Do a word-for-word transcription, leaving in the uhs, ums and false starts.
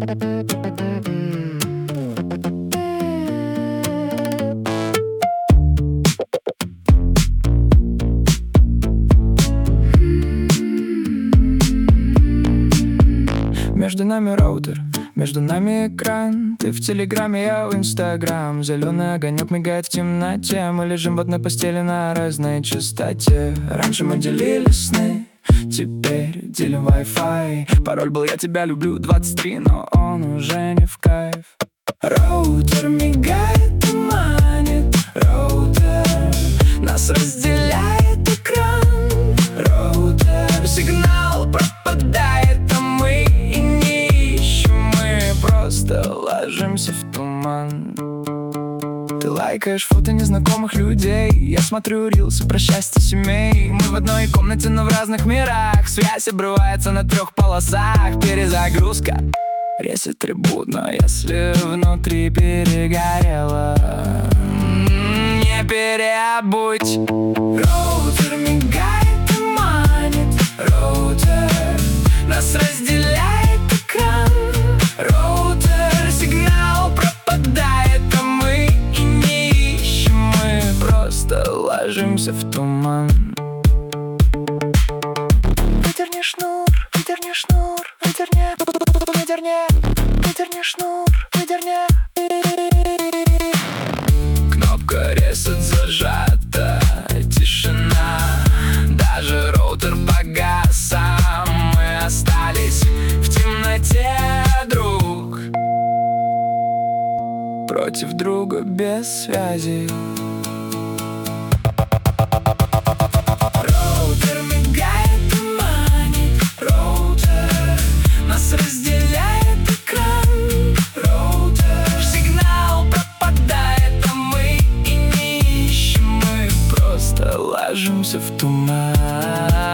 Между нами роутер, между нами экран. Ты в телеграме, я в инстаграм. Зеленый огонек мигает в темноте. Мы лежим в одной постели на разной частоте. Раньше мы делили сны, теперь делим Wi-Fi. Пароль был «Я тебя люблю» двадцать три, но он уже не в кайф. Роутер мигает и манит. Роутер нас разделяет экран. Роутер сигнал пропадает, а мы и не ищем. Мы просто ложимся в туман. Ты лайкаешь фото незнакомых людей. Я смотрю рилсы про счастье семей. Мы в одной комнате, но в разных мирах. Связь обрывается на трех полосах. Перезагрузка, ресет трибуна, если внутри перегорело. Не переобуть. Роутер мигает и манит. Роутер нас разделяет экран. Роутер сигнал пропадает, а мы и не ищем. Мы просто ложимся в туман. Выдерни шнур, выдерни шнур, выдерни, выдерни, выдерни шнур, выдерни. Кнопка ресет зажата, тишина. Даже роутер погас, а мы остались в темноте, друг против друга без связи. Роутер мигает и манит. Роутер нас разделяет экран. Роутер сигнал пропадает, а мы и не ищем. Мы просто ложимся в туман.